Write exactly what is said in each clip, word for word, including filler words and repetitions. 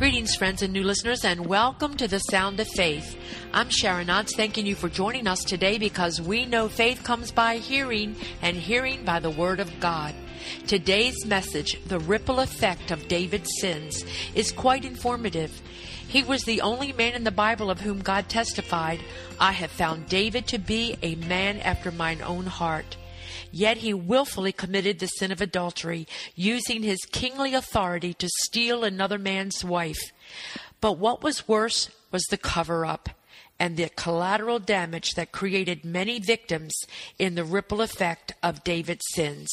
Greetings, friends and new listeners, and welcome to the Sound of Faith. I'm Sharon Otts, thanking you for joining us today because we know faith comes by hearing, and hearing by the Word of God. Today's message, The Ripple Effect of David's Sins, is quite informative. He was the only man in the Bible of whom God testified, "I have found David to be a man after mine own heart." Yet he willfully committed the sin of adultery, using his kingly authority to steal another man's wife. But what was worse was the cover-up and the collateral damage that created many victims in the ripple effect of David's sins.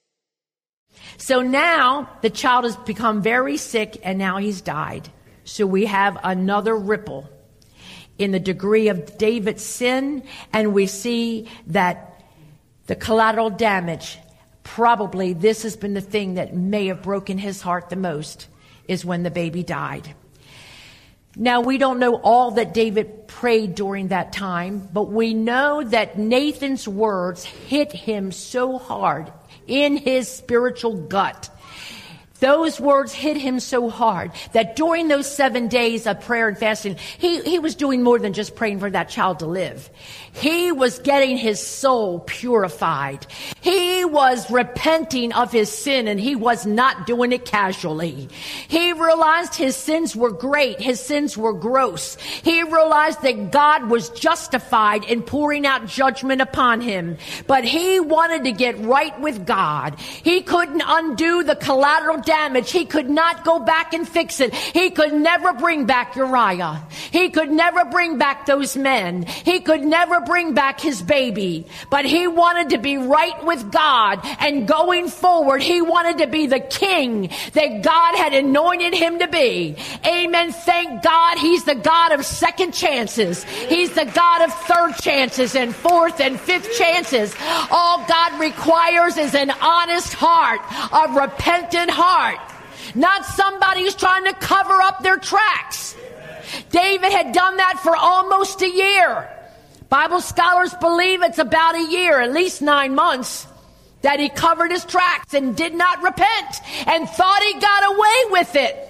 So now the child has become very sick and now he's died. So we have another ripple in the degree of David's sin, and we see that the collateral damage, probably this has been the thing that may have broken his heart the most, is when the baby died. Now, we don't know all that David prayed during that time, but we know that Nathan's words hit him so hard in his spiritual gut. Those words hit him so hard that during those seven days of prayer and fasting, he, he was doing more than just praying for that child to live. He was getting his soul purified. He was repenting of his sin, and he was not doing it casually. He realized his sins were great. His sins were gross. He realized that God was justified in pouring out judgment upon him. But he wanted to get right with God. He couldn't undo the collateral damage. He could not go back and fix it. He could never bring back Uriah. He could never bring back those men. He could never bring back his baby. But he wanted to be right with God, and going forward, he wanted to be the king that God had anointed him to be. Amen. Thank God he's the God of second chances. He's the God of third chances and fourth and fifth chances. All God requires is an honest heart, a repentant heart, not somebody who's trying to cover up their tracks. David had done that for almost a year. Bible scholars believe it's about a year, at least nine months, that he covered his tracks and did not repent and thought he got away with it.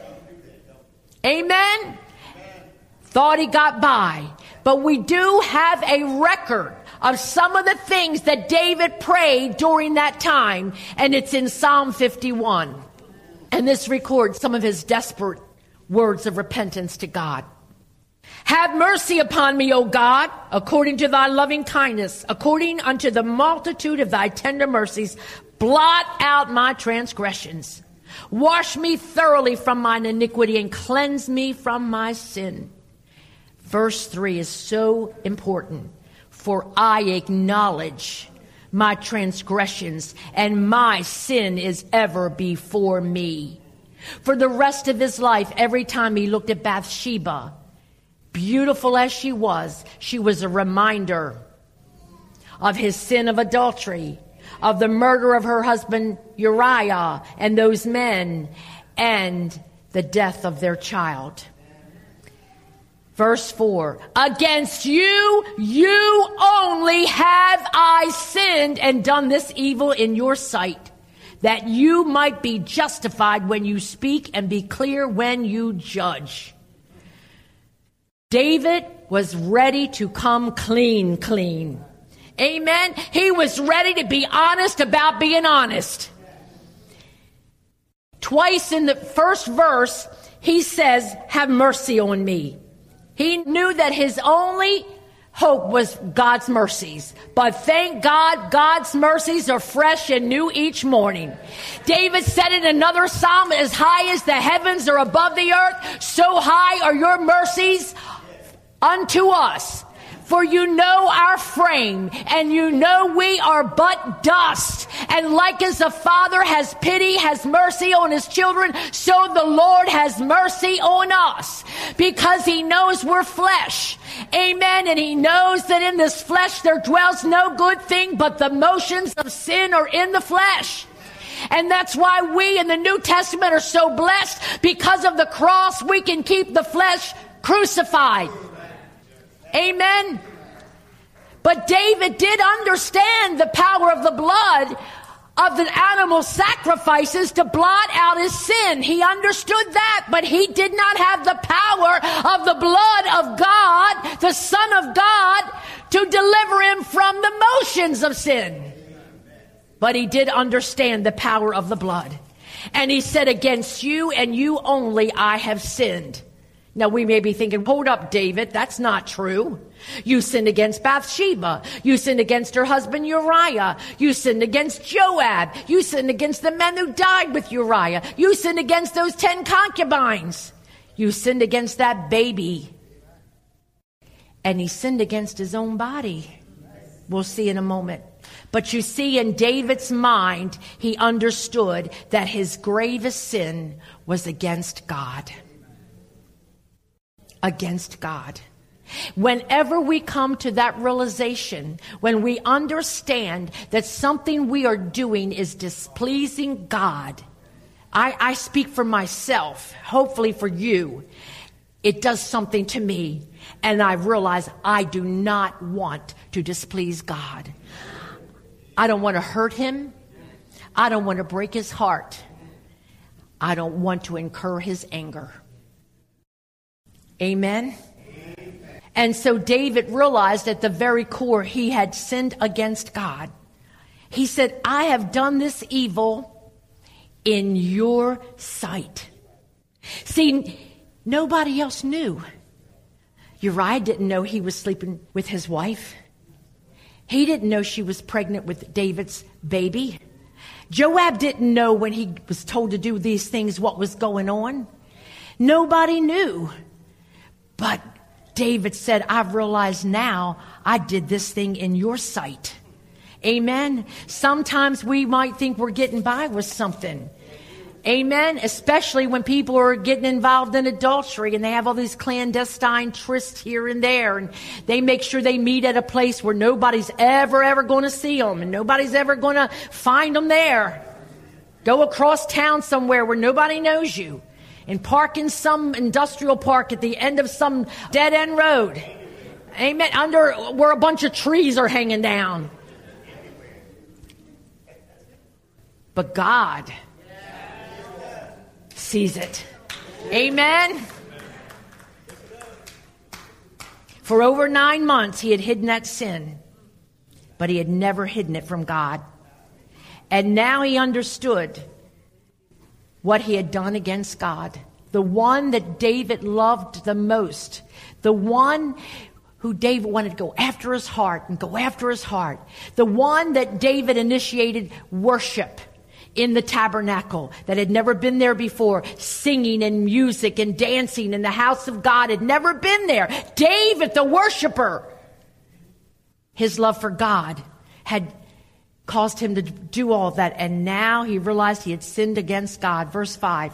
Amen? Thought he got by. But we do have a record of some of the things that David prayed during that time, and it's in Psalm fifty-one. And this records some of his desperate words of repentance to God. Have mercy upon me, O God, according to thy loving kindness, according unto the multitude of thy tender mercies. Blot out my transgressions. Wash me thoroughly from mine iniquity and cleanse me from my sin. Verse three is so important. For I acknowledge my transgressions, and my sin is ever before me. For the rest of his life, every time he looked at Bathsheba, beautiful as she was, she was a reminder of his sin of adultery, of the murder of her husband Uriah and those men, and the death of their child. Verse four, against you, you only have I sinned and done this evil in your sight, that you might be justified when you speak and be clear when you judge. David was ready to come clean, clean. Amen. He was ready to be honest about being honest. Twice in the first verse, he says, have mercy on me. He knew that his only hope was God's mercies. But thank God, God's mercies are fresh and new each morning. David said in another psalm, as high as the heavens are above the earth, so high are your mercies unto us. For you know our frame, and you know we are but dust. And like as the Father has pity, has mercy on his children, so the Lord has mercy on us. Because he knows we're flesh. Amen. And he knows that in this flesh there dwells no good thing, but the motions of sin are in the flesh. And that's why we in the New Testament are so blessed. Because of the cross, we can keep the flesh crucified. Amen. But David did understand the power of the blood of the animal sacrifices to blot out his sin. He understood that, but he did not have the power of the blood of God, the Son of God, to deliver him from the motions of sin. But he did understand the power of the blood. And he said, against you and you only I have sinned. Now we may be thinking, hold up, David, that's not true. You sinned against Bathsheba. You sinned against her husband Uriah. You sinned against Joab. You sinned against the men who died with Uriah. You sinned against those ten concubines. You sinned against that baby. And he sinned against his own body. We'll see in a moment. But you see, in David's mind, he understood that his gravest sin was against God. Against God. Whenever we come to that realization, when we understand that something we are doing is displeasing God, I, I speak for myself, hopefully for you, it does something to me, and I realize I do not want to displease God. I don't want to hurt him. I don't want to break his heart. I don't want to incur his anger. Amen? Amen. And so David realized at the very core he had sinned against God. He said, I have done this evil in your sight. See, nobody else knew. Uriah didn't know he was sleeping with his wife. He didn't know she was pregnant with David's baby. Joab didn't know when he was told to do these things what was going on. Nobody knew. But David said, I've realized now I did this thing in your sight. Amen. Sometimes we might think we're getting by with something. Amen. Especially when people are getting involved in adultery and they have all these clandestine trysts here and there. And they make sure they meet at a place where nobody's ever, ever going to see them. And nobody's ever going to find them there. Go across town somewhere where nobody knows you. And park in some industrial park at the end of some dead-end road. Amen. Under where a bunch of trees are hanging down. But God sees it. Amen. For over nine months he had hidden that sin, but he had never hidden it from God. And now he understood what he had done against God. The one that David loved the most. The one who David wanted to go after his heart and go after his heart. The one that David initiated worship in the tabernacle that had never been there before. Singing and music and dancing in the house of God had never been there. David, the worshiper, his love for God had caused him to do all that. And now he realized he had sinned against God. Verse five.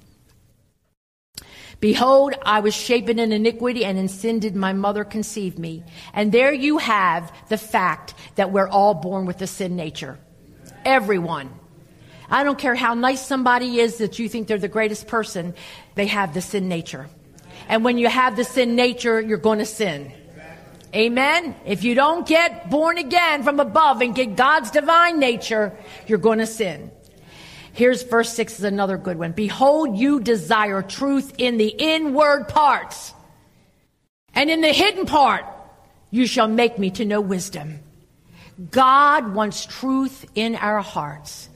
Behold, I was shapen in iniquity, and in sin did my mother conceive me. And there you have the fact that we're all born with a sin nature. Everyone. I don't care how nice somebody is that you think they're the greatest person, they have the sin nature. And when you have the sin nature, you're going to sin. Amen? If you don't get born again from above and get God's divine nature, you're going to sin. Here's verse six is another good one. Behold, you desire truth in the inward parts, and in the hidden part you shall make me to know wisdom. God wants truth in our hearts.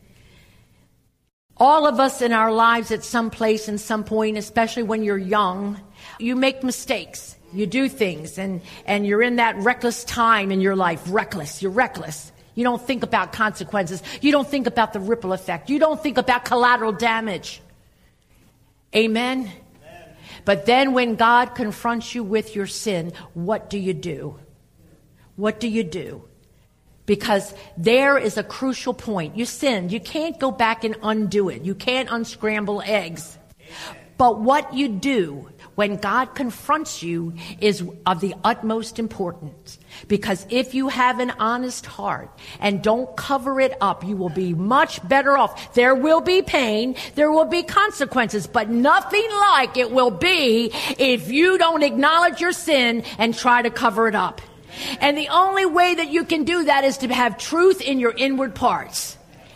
All of us in our lives at some place and some point, especially when you're young, you make mistakes. You do things, and, and you're in that reckless time in your life. Reckless. You're reckless. You don't think about consequences. You don't think about the ripple effect. You don't think about collateral damage. Amen? Amen. But then when God confronts you with your sin, what do you do? What do you do? Because there is a crucial point. You sinned. You can't go back and undo it. You can't unscramble eggs. But what you do when God confronts you is of the utmost importance. Because if you have an honest heart and don't cover it up, you will be much better off. There will be pain. There will be consequences. But nothing like it will be if you don't acknowledge your sin and try to cover it up. And the only way that you can do that is to have truth in your inward parts.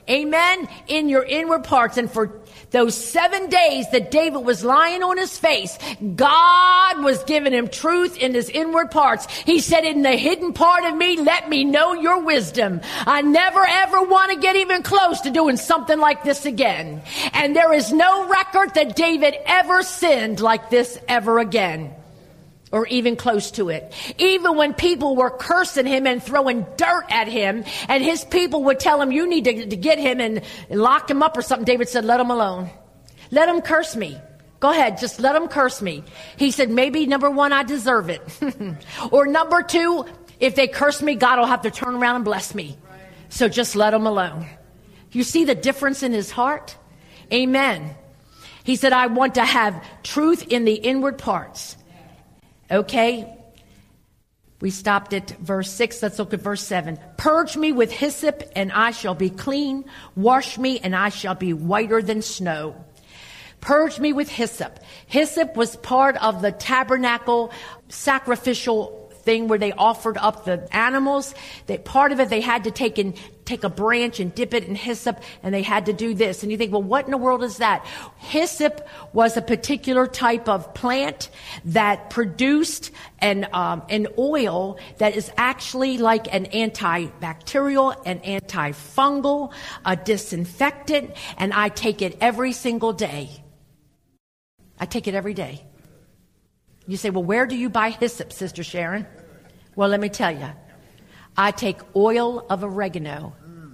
Amen. In your inward parts. And for those seven days that David was lying on his face, God was giving him truth in his inward parts. He said, in the hidden part of me, let me know your wisdom. I never ever want to get even close to doing something like this again. And there is no record that David ever sinned like this ever again, or even close to it. Even when people were cursing him and throwing dirt at him, and his people would tell him, you need to, to get him and, and lock him up or something, David said, let him alone. Let him curse me. Go ahead, just let him curse me. He said, maybe number one, I deserve it. Or number two, if they curse me, God will have to turn around and bless me. So just let him alone. You see the difference in his heart? Amen. He said, I want to have truth in the inward parts. Okay, we stopped at verse six. Let's look at verse seven. Purge me with hyssop and I shall be clean. Wash me and I shall be whiter than snow. Purge me with hyssop. Hyssop was part of the tabernacle sacrificial thing where they offered up the animals. That part of it they had to take and take a branch and dip it in hyssop, and they had to do this. And you think, well, what in the world is that? Hyssop was a particular type of plant that produced an um, an oil that is actually like an antibacterial, an antifungal, a disinfectant, and I take it every single day. I take it every day. You say, well, where do you buy hyssop, Sister Sharon? Well, let me tell you. I take oil of oregano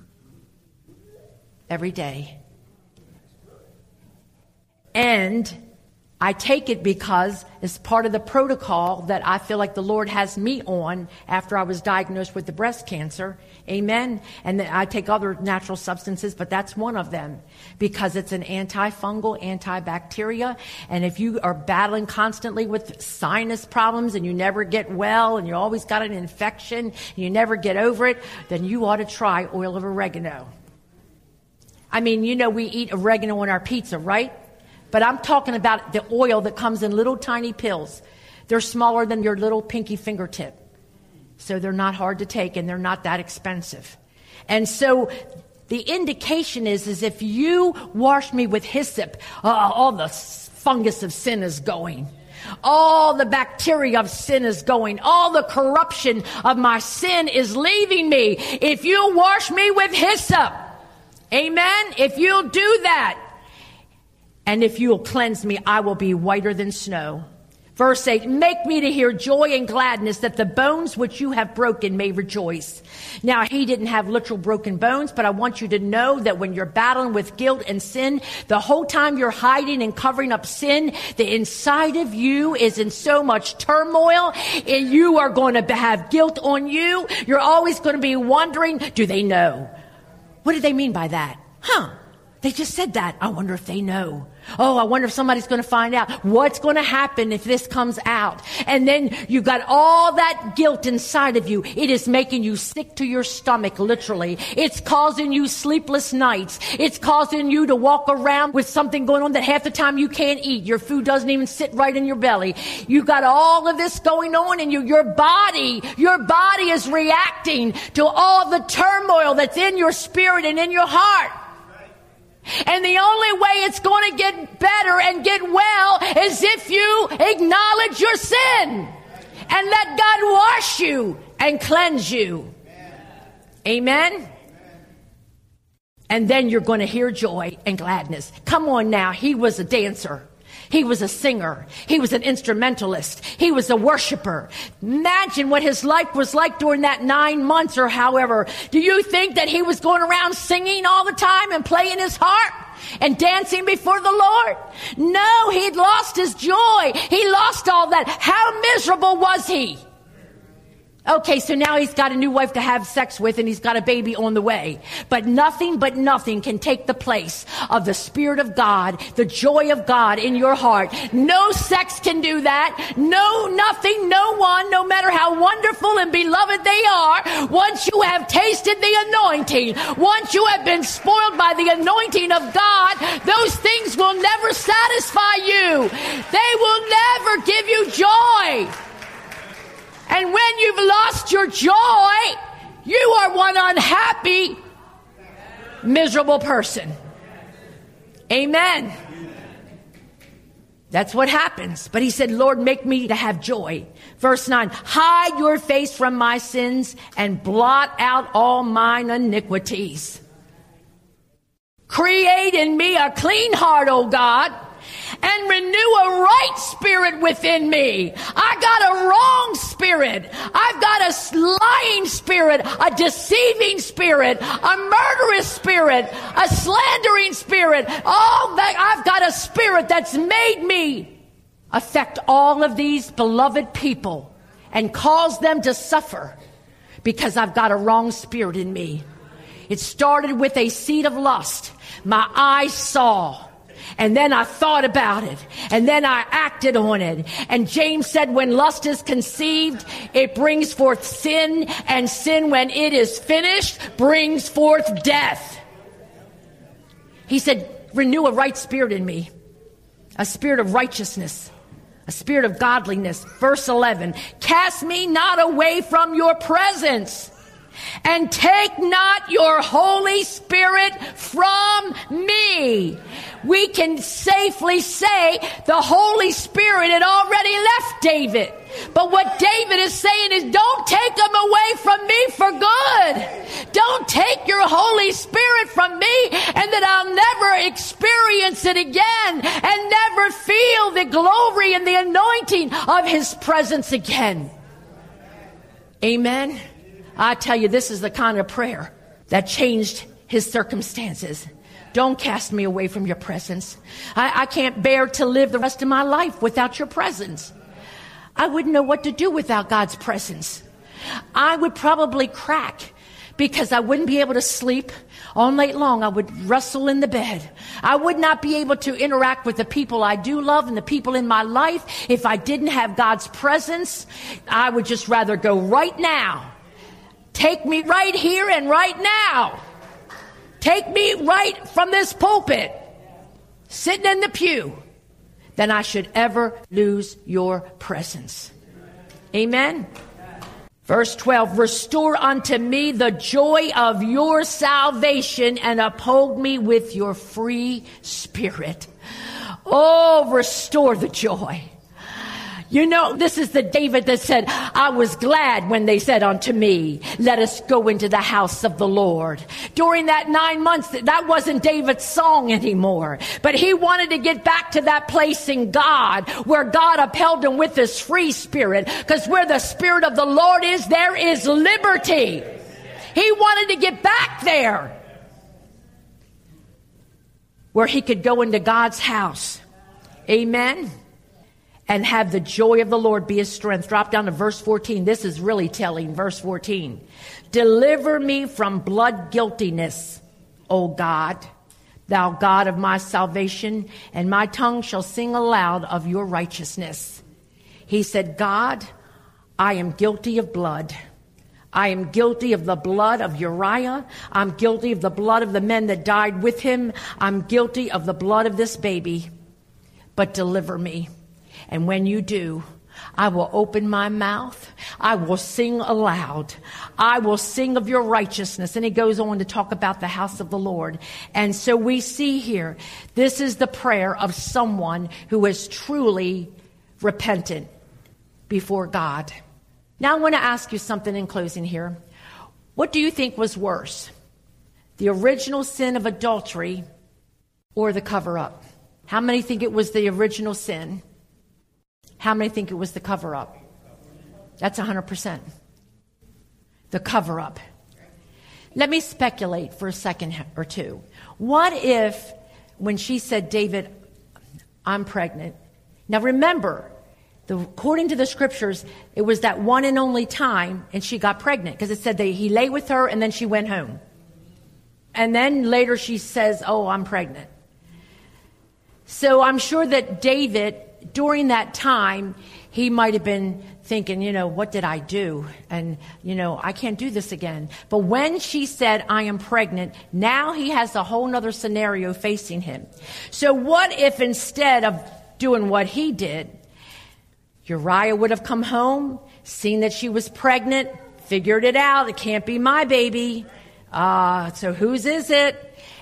every day. And I take it because it's part of the protocol that I feel like the Lord has me on after I was diagnosed with the breast cancer. Amen. And I take other natural substances, but that's one of them because it's an antifungal, antibacteria. And if you are battling constantly with sinus problems and you never get well and you always got an infection and you never get over it, then you ought to try oil of oregano. I mean, you know, we eat oregano on our pizza, right? But I'm talking about the oil that comes in little tiny pills. They're smaller than your little pinky fingertip. So they're not hard to take and they're not that expensive. And so the indication is, is if you wash me with hyssop, uh, all the fungus of sin is going. All the bacteria of sin is going. All the corruption of my sin is leaving me. If you wash me with hyssop, amen, if you'll do that, and if you will cleanse me, I will be whiter than snow. Verse eight, make me to hear joy and gladness that the bones which you have broken may rejoice. Now, he didn't have literal broken bones, but I want you to know that when you're battling with guilt and sin, the whole time you're hiding and covering up sin, the inside of you is in so much turmoil, and you are going to have guilt on you. You're always going to be wondering, do they know? What do they mean by that? Huh? They just said that. I wonder if they know. Oh, I wonder if somebody's going to find out. What's going to happen if this comes out? And then you've got all that guilt inside of you. It is making you sick to your stomach, literally. It's causing you sleepless nights. It's causing you to walk around with something going on that half the time you can't eat. Your food doesn't even sit right in your belly. You've got all of this going on in you. Your body, your body is reacting to all the turmoil that's in your spirit and in your heart. And the only way it's going to get better and get well is if you acknowledge your sin and let God wash you and cleanse you. Amen. Amen. And then you're going to hear joy and gladness. Come on now. He was a dancer. He was a singer. He was an instrumentalist. He was a worshiper. Imagine what his life was like during that nine months or however. Do you think that he was going around singing all the time and playing his harp and dancing before the Lord? No, he'd lost his joy. He lost all that. How miserable was he? Okay, so now he's got a new wife to have sex with and he's got a baby on the way. But nothing but nothing can take the place of the Spirit of God, the joy of God in your heart. No sex can do that. No, nothing, no one, no matter how wonderful and beloved they are. Once you have tasted the anointing, once you have been spoiled by the anointing of God, those things will never satisfy you. They will never give you joy. And when you've lost your joy, you are one unhappy miserable person. Amen. That's what happens. But he said, Lord, make me to have joy. Verse nine, hide your face from my sins and blot out all mine iniquities. Create in me a clean heart, O God, and renew a right spirit within me. I got a wrong spirit. I've got a lying spirit, a deceiving spirit, a murderous spirit, a slandering spirit. All that I've got a spirit that's made me affect all of these beloved people and cause them to suffer because I've got a wrong spirit in me. It started with a seed of lust. My eyes saw. And then I thought about it. And then I acted on it. And James said, when lust is conceived, it brings forth sin. And sin, when it is finished, brings forth death. He said, renew a right spirit in me. A spirit of righteousness. A spirit of godliness. Verse eleven, cast me not away from your presence. And take not your Holy Spirit from me. We can safely say the Holy Spirit had already left David. But what David is saying is, don't take him away from me for good. Don't take your Holy Spirit from me, and that I'll never experience it again and never feel the glory and the anointing of his presence again. Amen. I tell you, this is the kind of prayer that changed his circumstances. Don't cast me away from your presence. I, I can't bear to live the rest of my life without your presence. I wouldn't know what to do without God's presence. I would probably crack because I wouldn't be able to sleep all night long. I would wrestle in the bed. I would not be able to interact with the people I do love and the people in my life. If I didn't have God's presence, I would just rather go right now. Take me right here and right now. Take me right from this pulpit, sitting in the pew, than I should ever lose your presence. Amen. Verse twelve, restore unto me the joy of your salvation and uphold me with your free spirit. Oh, restore the joy. You know, this is the David that said, I was glad when they said unto me, let us go into the house of the Lord. During that nine months, that wasn't David's song anymore. But he wanted to get back to that place in God where God upheld him with his free spirit. Because where the Spirit of the Lord is, there is liberty. He wanted to get back there where he could go into God's house. Amen. And have the joy of the Lord be his strength. Drop down to verse fourteen. This is really telling. Verse fourteen. Deliver me from blood guiltiness, O God, thou God of my salvation, and my tongue shall sing aloud of your righteousness. He said, God, I am guilty of blood. I am guilty of the blood of Uriah. I'm guilty of the blood of the men that died with him. I'm guilty of the blood of this baby. But deliver me. And when you do, I will open my mouth. I will sing aloud. I will sing of your righteousness. And he goes on to talk about the house of the Lord. And so we see here, this is the prayer of someone who is truly repentant before God. Now I want to ask you something in closing here. What do you think was worse? The original sin of adultery or the cover-up? How many think it was the original sin? How many think it was the cover-up? That's one hundred percent. The cover-up. Let me speculate for a second or two. What if, when she said, David, I'm pregnant. Now remember, the, according to the scriptures, it was that one and only time, and she got pregnant. Because it said that he lay with her, and then she went home. And then later she says, oh, I'm pregnant. So I'm sure that David, during that time, he might have been thinking, you know, what did I do? And, you know, I can't do this again. But when she said, I am pregnant, now he has a whole nother scenario facing him. So what if instead of doing what he did, Uriah would have come home, seen that she was pregnant, figured it out. It can't be my baby. Uh, so whose is it?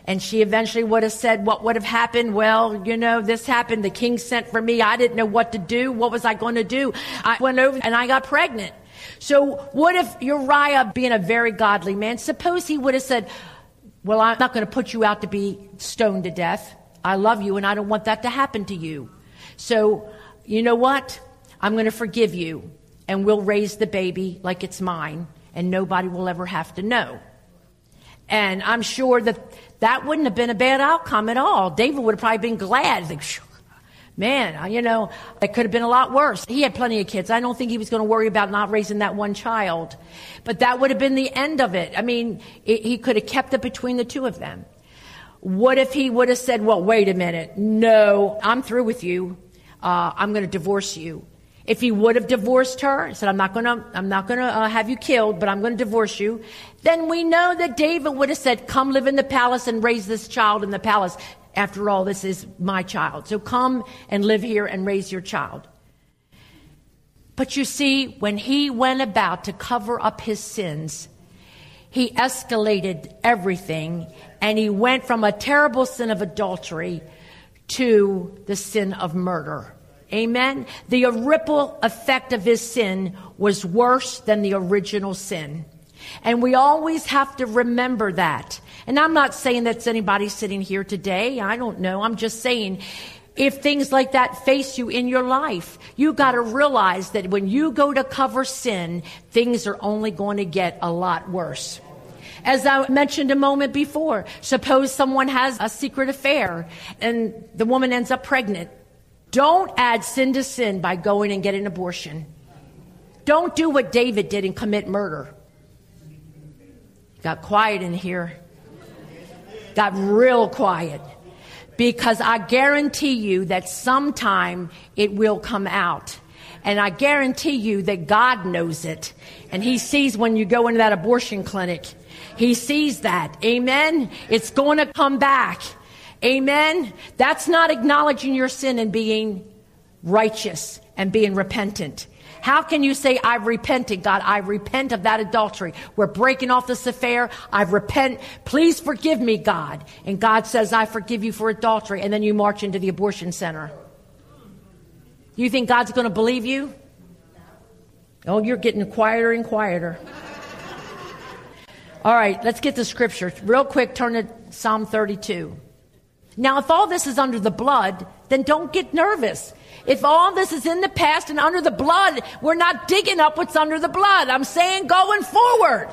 And she eventually would have said, what would have happened? Well, you know, this happened. The king sent for me. I didn't know what to do. What was I going to do? I went over and I got pregnant. So what if Uriah, being a very godly man, suppose he would have said, well, I'm not going to put you out to be stoned to death. I love you and I don't want that to happen to you. So you know what? I'm going to forgive you and we'll raise the baby like it's mine and nobody will ever have to know. And I'm sure that that wouldn't have been a bad outcome at all. David would have probably been glad. Like, man, you know, it could have been a lot worse. He had plenty of kids. I don't think he was going to worry about not raising that one child. But that would have been the end of it. I mean, it, he could have kept it between the two of them. What if he would have said, well, wait a minute. No, I'm through with you. Uh, I'm going to divorce you. If he would have divorced her, said, I'm not going to, I'm not going to uh, have you killed, but I'm going to divorce you. Then we know that David would have said, come live in the palace and raise this child in the palace. After all, this is my child. So come and live here and raise your child. But you see, when he went about to cover up his sins, he escalated everything and he went from a terrible sin of adultery to the sin of murder. Amen. The ripple effect of his sin was worse than the original sin. And we always have to remember that. And I'm not saying that's anybody sitting here today. I don't know. I'm just saying if things like that face you in your life, you got to realize that when you go to cover sin, things are only going to get a lot worse. As I mentioned a moment before, suppose someone has a secret affair and the woman ends up pregnant. Don't add sin to sin by going and getting an abortion. Don't do what David did and commit murder. Got quiet in here. Got real quiet. Because I guarantee you that sometime it will come out. And I guarantee you that God knows it. And he sees when you go into that abortion clinic. He sees that. Amen. It's going to come back. Amen. That's not acknowledging your sin and being righteous and being repentant. How can you say, I've repented, God? I repent of that adultery. We're breaking off this affair. I repent. Please forgive me, God. And God says, I forgive you for adultery. And then you march into the abortion center. You think God's going to believe you? Oh, you're getting quieter and quieter. All right, let's get to scripture. Real quick, turn to Psalm thirty-two. Now, if all this is under the blood, then don't get nervous. If all this is in the past and under the blood, we're not digging up what's under the blood. I'm saying going forward.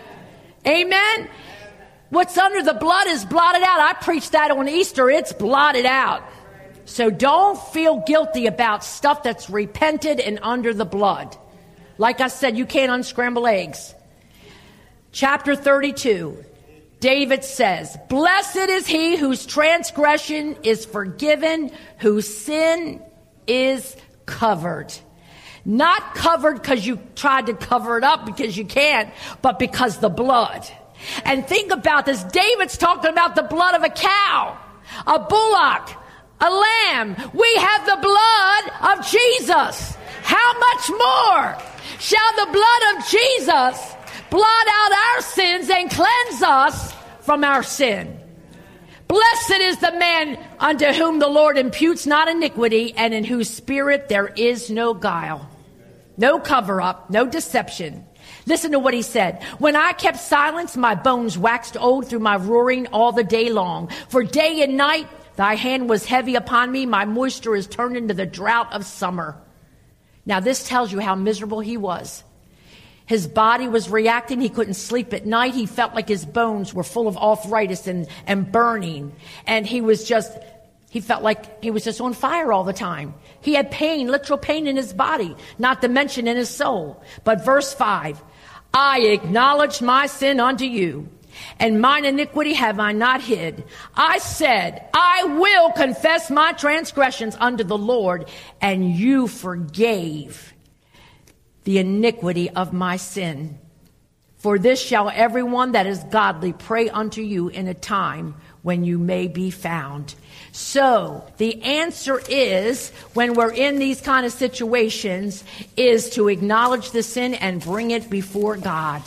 Amen. What's under the blood is blotted out. I preached that on Easter. It's blotted out. So don't feel guilty about stuff that's repented and under the blood. Like I said, you can't unscramble eggs. Chapter thirty-two. David says, blessed is he whose transgression is forgiven, whose sin is covered. Not covered because you tried to cover it up because you can't, but because the blood. And think about this. David's talking about the blood of a cow, a bullock, a lamb. We have the blood of Jesus. How much more shall the blood of Jesus blot out our sins and cleanse us from our sin? Blessed is the man unto whom the Lord imputes not iniquity, and in whose spirit there is no guile. No cover up, no deception. Listen to what he said. When I kept silence, my bones waxed old through my roaring all the day long. For day and night thy hand was heavy upon me. My moisture is turned into the drought of summer. Now this tells you how miserable he was. His body was reacting. He couldn't sleep at night. He felt like his bones were full of arthritis and, and burning. And he was just, he felt like he was just on fire all the time. He had pain, literal pain in his body, not to mention in his soul. But verse five, I acknowledged my sin unto you, and mine iniquity have I not hid. I said, I will confess my transgressions unto the Lord, and you forgave the iniquity of my sin. For this shall everyone that is godly pray unto you in a time when you may be found. So the answer is, when we're in these kind of situations, is to acknowledge the sin and bring it before God.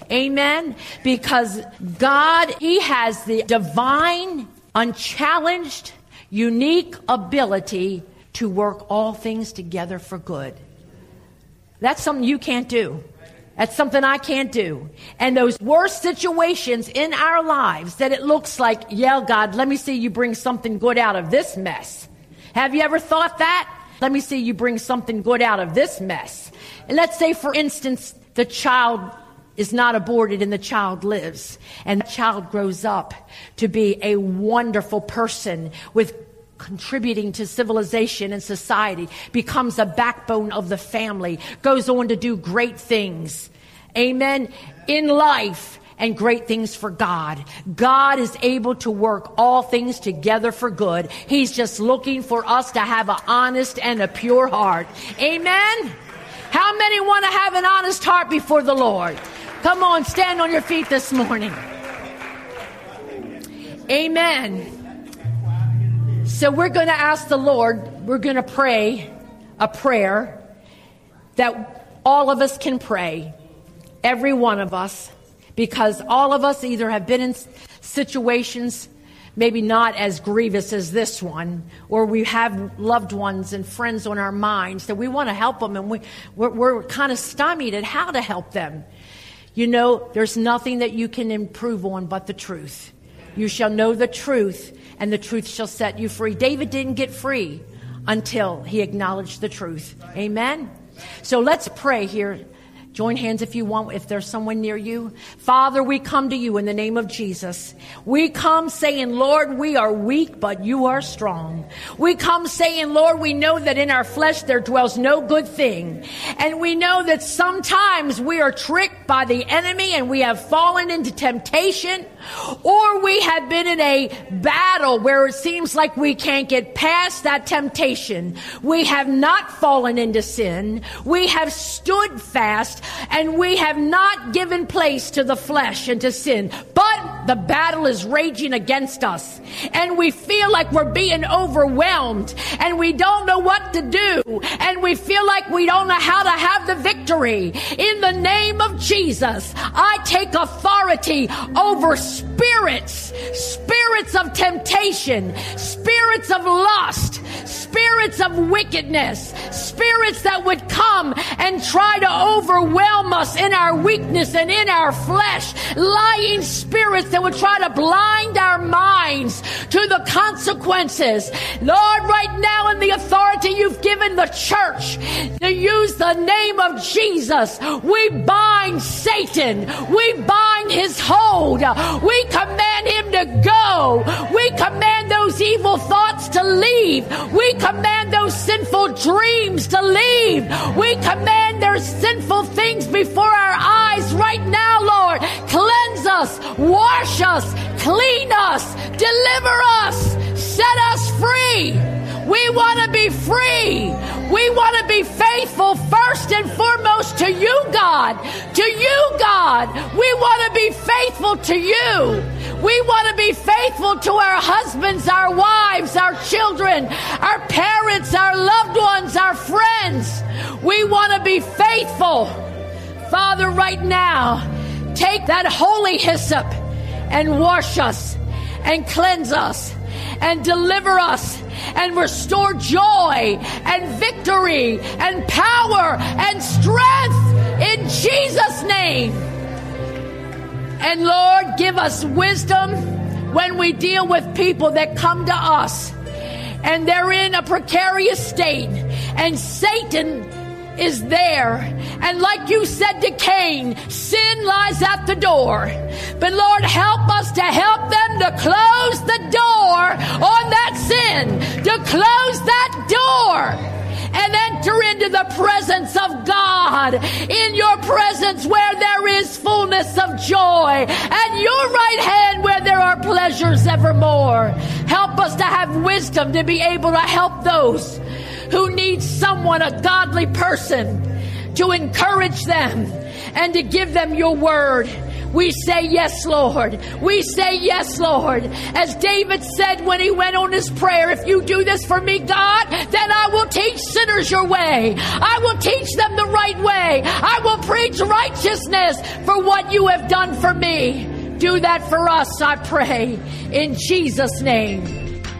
Amen. Because God, He has the divine, unchallenged, unique ability to work all things together for good. That's something you can't do. That's something I can't do. And those worst situations in our lives that it looks like, yeah, God, let me see you bring something good out of this mess. Have you ever thought that? Let me see you bring something good out of this mess. And let's say, for instance, the child is not aborted and the child lives. And the child grows up to be a wonderful person with contributing to civilization and society, becomes a backbone of the family, goes on to do great things. Amen. In life. And great things for God. God is able to work all things together for good. He's just looking for us to have an honest and a pure heart. Amen. How many want to have an honest heart before the Lord? Come on, stand on your feet this morning. Amen. So we're going to ask the Lord, we're going to pray a prayer that all of us can pray. Every one of us. Because all of us either have been in situations maybe not as grievous as this one, or we have loved ones and friends on our minds that we want to help them, and we, we're, we're kind of stymied at how to help them. You know, there's nothing that you can improve on but the truth. You shall know the truth, and the truth shall set you free. David didn't get free until he acknowledged the truth. Amen? So let's pray here. Join hands if you want, if there's someone near you. Father, we come to you in the name of Jesus. We come saying, Lord, we are weak, but you are strong. We come saying, Lord, we know that in our flesh there dwells no good thing. And we know that sometimes we are tricked by the enemy and we have fallen into temptation, or we have been in a battle where it seems like we can't get past that temptation. We have not fallen into sin. We have stood fast. And we have not given place to the flesh and to sin. But the battle is raging against us. And we feel like we're being overwhelmed. And we don't know what to do. And we feel like we don't know how to have the victory. In the name of Jesus, I take authority over spirits. Spirits of temptation. Spirits of lust. Spirits of wickedness. Spirits that would come and try to overwhelm us in our weakness and in our flesh. Lying spirits that would try to blind our minds to the consequences. Lord, right now in the authority you've given the church to use the name of Jesus, we bind Satan. We bind his hold. We command him to go. We command those evil thoughts to leave. We command those sinful dreams to leave. We command their sinful things before our eyes right now, Lord. Cleanse us, wash us, clean us, deliver us, set us free. We want to be free. We want to be faithful first and foremost to you, God. To you, God. We want to be faithful to you. We want to be faithful to our husbands, our wives, our children, our parents, our loved ones, our friends. We want to be faithful. Father, right now, take that holy hyssop and wash us and cleanse us and deliver us and restore joy and victory and power and strength in Jesus' name. And Lord, give us wisdom when we deal with people that come to us and they're in a precarious state and Satan is there. And like you said to Cain, sin lies at the door. But Lord, help us to help them to close the door on that sin, to close that door and enter into the presence of God. In your presence where there is fullness of joy, and your right hand where there are pleasures evermore. Help us to have wisdom to be able to help those who need someone, a godly person, to encourage them and to give them your word. We say yes, Lord. We say yes, Lord. As David said when he went on his prayer, if you do this for me, God, then I will teach sinners your way. I will teach them the right way. I will preach righteousness for what you have done for me. Do that for us, I pray, in Jesus' name.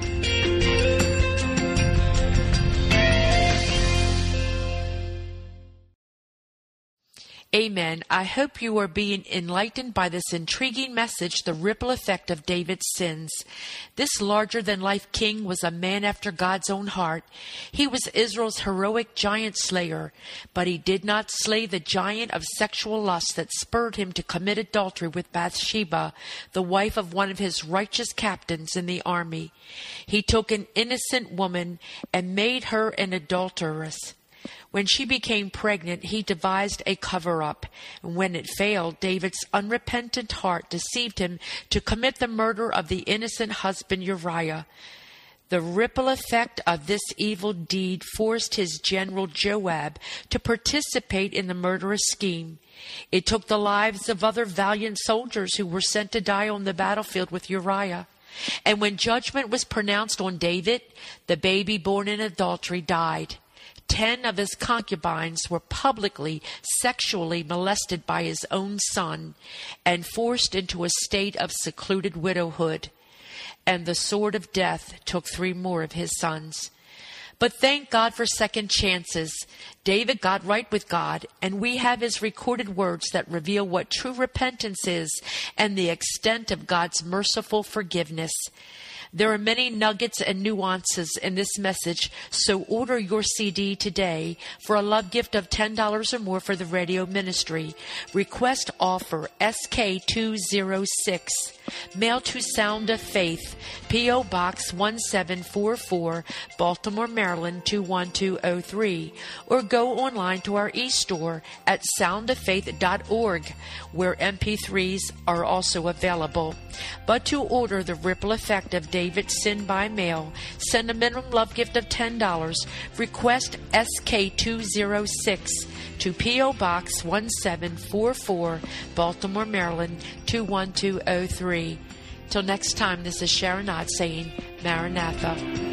Amen. I hope you are being enlightened by this intriguing message, the ripple effect of David's sins. This larger-than-life king was a man after God's own heart. He was Israel's heroic giant slayer, but he did not slay the giant of sexual lust that spurred him to commit adultery with Bathsheba, the wife of one of his righteous captains in the army. He took an innocent woman and made her an adulteress. When she became pregnant, he devised a cover-up. When it failed, David's unrepentant heart deceived him to commit the murder of the innocent husband Uriah. The ripple effect of this evil deed forced his general Joab to participate in the murderous scheme. It took the lives of other valiant soldiers who were sent to die on the battlefield with Uriah. And when judgment was pronounced on David, the baby born in adultery died. Ten of his concubines were publicly sexually molested by his own son and forced into a state of secluded widowhood. And the sword of death took three more of his sons. But thank God for second chances. David got right with God, and we have his recorded words that reveal what true repentance is and the extent of God's merciful forgiveness. There are many nuggets and nuances in this message, so order your C D today for a love gift of ten dollars or more for the radio ministry. Request offer S K two oh six. Mail to Sound of Faith, P O. Box one seven four four, Baltimore, Maryland two one two oh three. Or go online to our e-store at sound of faith dot org, where M P threes are also available. But to order the ripple effect of David's sin by mail, send a minimum love gift of ten dollars. Request S K two oh six to P O. Box one seven four four, Baltimore, Maryland two one two oh three. Till next time, this is Sharon Ott saying, Maranatha.